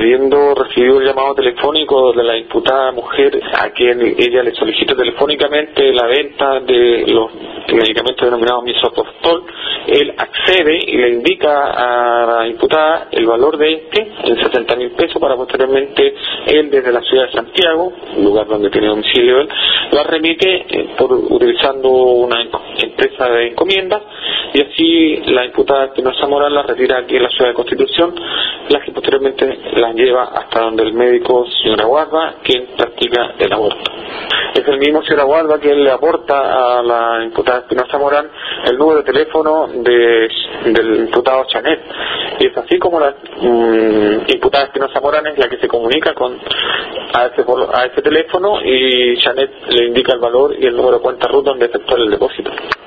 habiendo recibido el llamado telefónico de la imputada mujer, a quien ella le solicita telefónicamente la venta de los medicamentos denominados misoprostol, él accede y le indica a la imputada el valor de este en 60.000 pesos para posteriormente él desde la ciudad de Santiago, lugar donde tiene domicilio él, la remite utilizando una empresa de encomiendas, y así la imputada Espinosa Morán la retira aquí en la ciudad de Constitución, las que posteriormente las lleva hasta donde el médico señor Aguarda, quien practica el aborto. Es el mismo señor Aguarda que le aporta a la imputada Espinosa Morán el número de teléfono del imputado Chanet, y es así como la imputada Espinosa Morán es la que se comunica a ese teléfono, y Chanet le indica el valor y el número de cuenta RUT donde efectuar el depósito.